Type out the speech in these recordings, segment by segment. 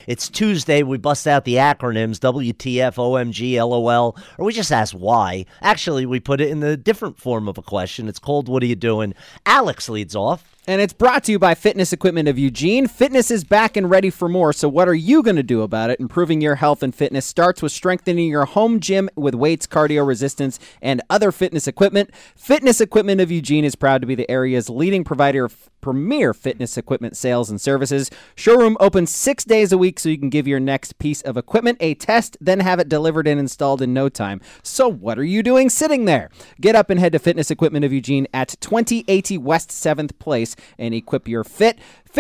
It's Tuesday. We bust out the acronyms, WTF, OMG, LOL, or we just ask why. Actually, we put it in the different form of a question. It's called, what are you doing? Alex leads off. And it's brought to you by Fitness Equipment of Eugene. Fitness is back and ready for more, so what are you going to do about it? Improving your health and fitness starts with strengthening your home gym with weights, cardio, resistance, and other fitness equipment. Fitness Equipment of Eugene is proud to be the area's leading provider of premier fitness equipment sales and services. Showroom opens 6 days a week so you can give your next piece of equipment a test, then have it delivered and installed in no time. So what are you doing sitting there? Get up and head to Fitness Equipment of Eugene at 2080 West 7th Place and equip your fit.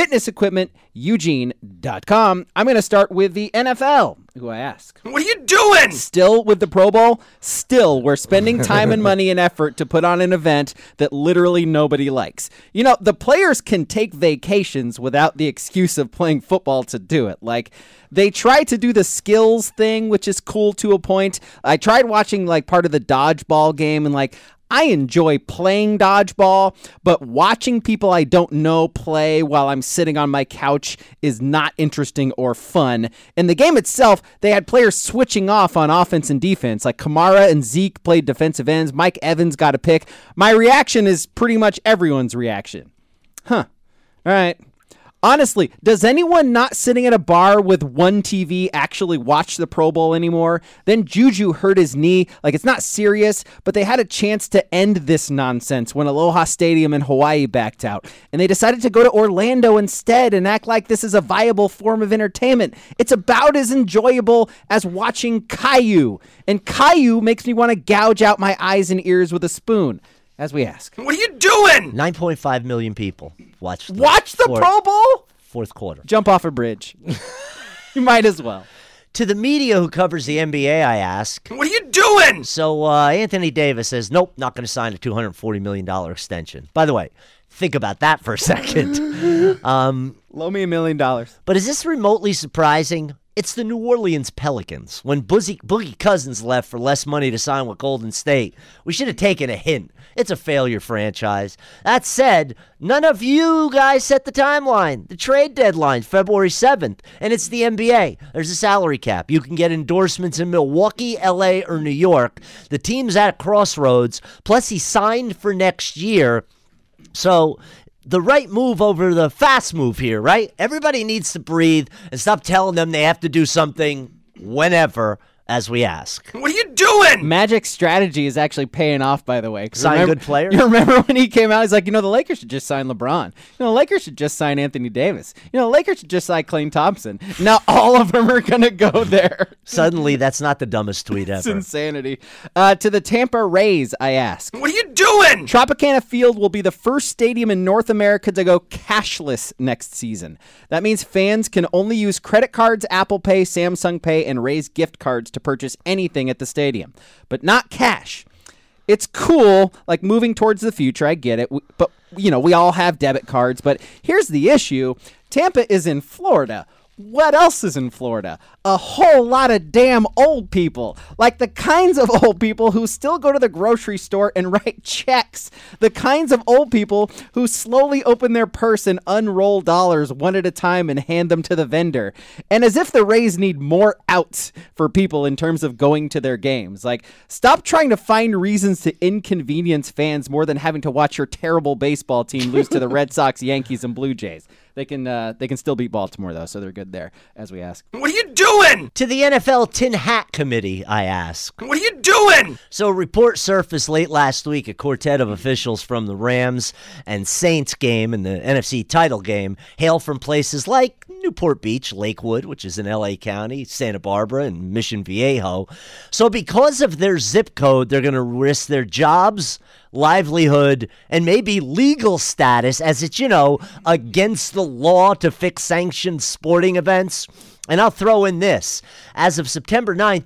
FitnessEquipmentEugene.com. I'm going to start with the NFL, who I ask. What are you doing? Still with the Pro Bowl? Still, we're spending time and money and effort to put on an event that literally nobody likes. You know, the players can take vacations without the excuse of playing football to do it. Like, they try to do the skills thing, which is cool to a point. I tried watching, like, part of the dodgeball game, and, like, I enjoy playing dodgeball, but watching people I don't know play while I'm sitting on my couch is not interesting or fun. In the game itself, they had players switching off on offense and defense. Like Kamara and Zeke played defensive ends. Mike Evans got a pick. My reaction is pretty much everyone's reaction. All right. Honestly, does anyone not sitting at a bar with one TV actually watch the Pro Bowl anymore? Then Juju hurt his knee. Like, it's not serious, but they had a chance to end this nonsense when Aloha Stadium in Hawaii backed out. And they decided to go to Orlando instead and act like this is a viable form of entertainment. It's about as enjoyable as watching Caillou. And Caillou makes me want to gouge out my eyes and ears with a spoon. As we ask. What are you doing? 9.5 million people watched the Pro Bowl? Fourth quarter. Jump off a bridge. You might as well. To the media who covers the NBA, I ask. What are you doing? So Anthony Davis says, nope, not going to sign a $240 million extension. By the way, think about that for a second. Loan me $1 million. But is this remotely surprising? It's the New Orleans Pelicans. When Boogie Cousins left for less money to sign with Golden State, we should have taken a hint. It's a failure franchise. That said, none of you guys set the timeline. The trade deadline, February 7th, and it's the NBA. There's a salary cap. You can get endorsements in Milwaukee, LA, or New York. The team's at a crossroads. Plus, he signed for next year. So the right move over the fast move here, right? Everybody needs to breathe and stop telling them they have to do something whenever, as we ask. What are you doing? Magic's strategy is actually paying off, by the way. Sign good players? You remember when he came out, he's like, the Lakers should just sign LeBron. The Lakers should just sign Anthony Davis. The Lakers should just sign Klay Thompson. Now all of them are going to go there. Suddenly, that's not the dumbest tweet ever. It's insanity. To the Tampa Rays, I ask. What are you doing? Tropicana Field will be the first stadium in North America to go cashless next season. That means fans can only use credit cards, Apple Pay, Samsung Pay, and Rays gift cards to purchase anything at the stadium, but not cash. It's cool, like moving towards the future, I get it, but we all have debit cards, but here's the issue. Tampa is in Florida. What else is in Florida? A whole lot of damn old people. Like the kinds of old people who still go to the grocery store and write checks. The kinds of old people who slowly open their purse and unroll dollars one at a time and hand them to the vendor. And as if the Rays need more outs for people in terms of going to their games. Like, stop trying to find reasons to inconvenience fans more than having to watch your terrible baseball team lose to the Red Sox, Yankees, and Blue Jays. They can still beat Baltimore, though, so they're good there, as we ask. What are you doing? To the NFL Tin Hat Committee, I ask. What are you doing? So a report surfaced late last week. A quartet of officials from the Rams and Saints game and the NFC title game hail from places like Newport Beach, Lakewood, which is in L.A. County, Santa Barbara, and Mission Viejo. So because of their zip code, they're going to risk their jobs, livelihood, and maybe legal status as it's, against the law to fix sanctioned sporting events. And I'll throw in this. As of September 9,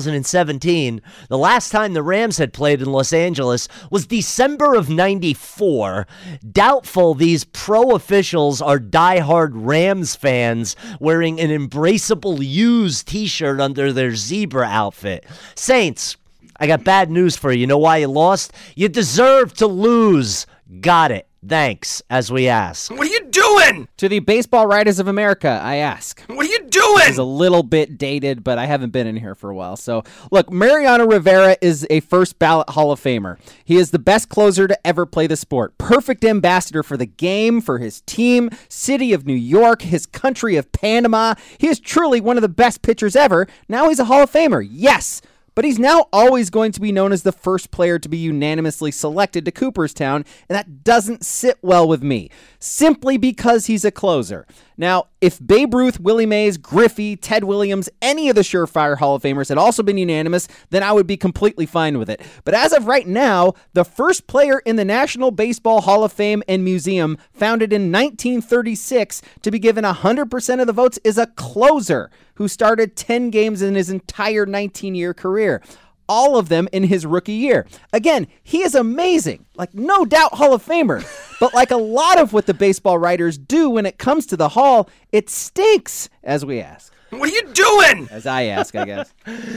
2017, the last time the Rams had played in Los Angeles was December of 94. Doubtful these pro officials are diehard Rams fans wearing an Embraceable Used t-shirt under their zebra outfit. Saints, I got bad news for you. You know why you lost? You deserve to lose. Got it. Thanks, as we ask. What are you doing? doing? To the Baseball Writers of America, I ask. What are you This is doing? a little bit dated, but I haven't been in here for a while. So, look, Mariano Rivera is a first ballot Hall of Famer. He is the best closer to ever play the sport. Perfect ambassador for the game, for his team, city of New York, his country of Panama. He is truly one of the best pitchers ever. Now he's a Hall of Famer. Yes. But he's now always going to be known as the first player to be unanimously selected to Cooperstown, and that doesn't sit well with me, simply because he's a closer. Now, if Babe Ruth, Willie Mays, Griffey, Ted Williams, any of the surefire Hall of Famers had also been unanimous, then I would be completely fine with it. But as of right now, the first player in the National Baseball Hall of Fame and Museum, founded in 1936, to be given 100% of the votes is a closer who started 10 games in his entire 19-year career. All of them in his rookie year. Again, he is amazing. Like, no doubt Hall of Famer. But like a lot of what the baseball writers do when it comes to the Hall, it stinks, as we ask. What are you doing? As I ask, I guess.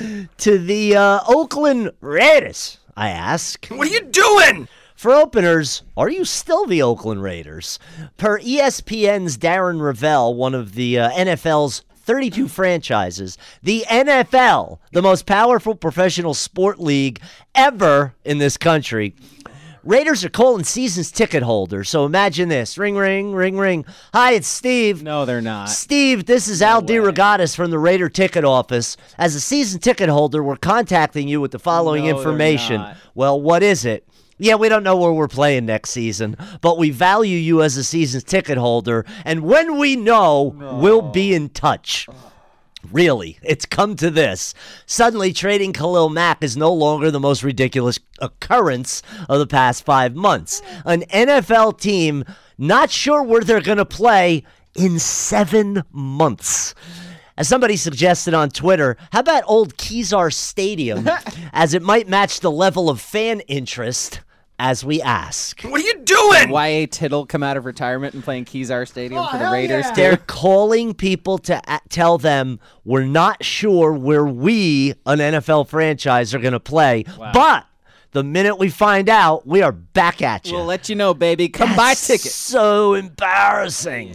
To the Oakland Raiders, I ask. What are you doing? For openers, are you still the Oakland Raiders? Per ESPN's Darren Rovell, one of the NFL's 32 franchises, the NFL, the most powerful professional sport league ever in this country. Raiders are calling seasons ticket holders, so imagine this. Ring, ring, ring, ring. Hi, it's Steve. No, they're not. Steve, this is Al DeRogatis from the Raider ticket office. As a season ticket holder, we're contacting you with the following No, they're information. not. Well, what is it? Yeah, we don't know where we're playing next season, but we value you as a season ticket holder, and when we know, we'll be in touch. Really, it's come to this. Suddenly, trading Khalil Mack is no longer the most ridiculous occurrence of the past 5 months. An NFL team not sure where they're going to play in 7 months. As somebody suggested on Twitter, how about old Kezar Stadium, as it might match the level of fan interest as we ask. What are you doing? Y.A. Tittle come out of retirement and playing Kezar Stadium for the Raiders. yeah. They're calling people to tell them we're not sure where we, an NFL franchise, are going to play. But the minute we find out, we are back at you. We'll let you know, baby. Come buy tickets. So embarrassing.